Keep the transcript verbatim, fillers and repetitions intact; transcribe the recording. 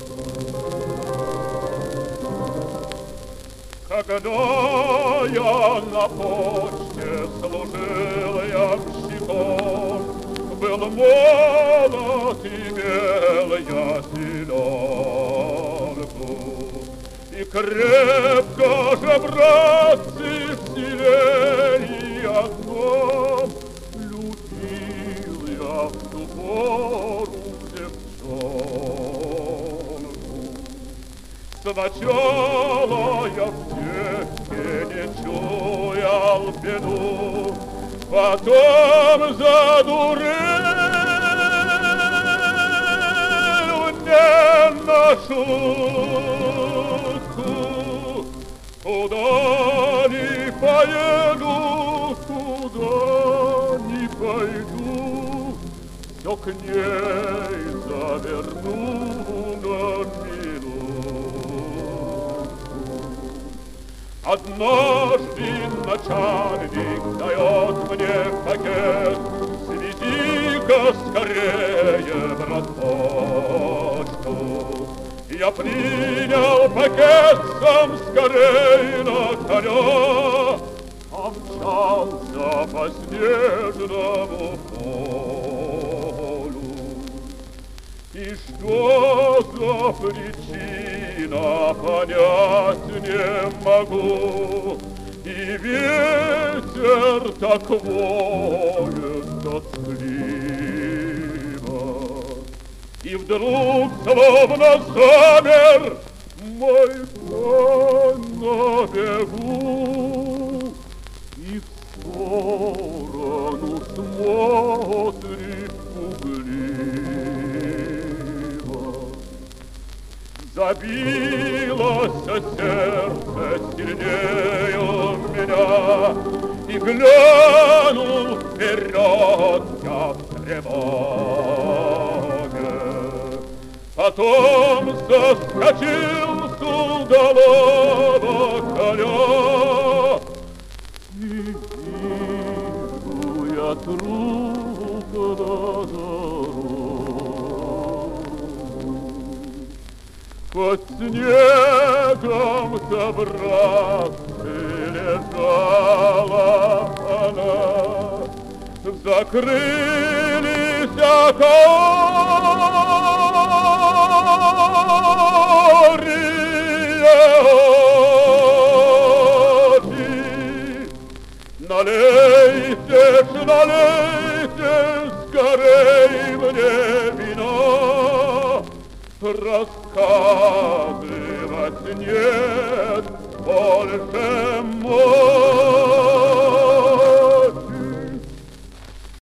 Когда я на почте служил ямщиком, был молод и мел я селенку, и крепко же, братцы, в селении одном любил я в ту пору девчонку. Сначала я в девке не чуял беду, потом задурил не на шутку. Куда ни поеду, куда ни пойду, все к ней заверну на минутку. Однажды начальник дает мне пакет: свези-ка скорее, брат, почту. Я принял пакет, сам скорей на коня помчался по снежному полю. И что за причина, понять не могу, и ветер так воет тоскливо. И вдруг, словно замер, мой конь на бегу, и в сторону смотрит пугливо. Забилось сердце сильнее у меня, и глянул вперед я в тревоге. Потом соскочил с удалого коня, и вижу я труп на дорогу. Под снегом-то, братцы, лежала она, закрылись карие очи. Налейте ж, налейте скорей мне вина, рассказывать нет больше моего.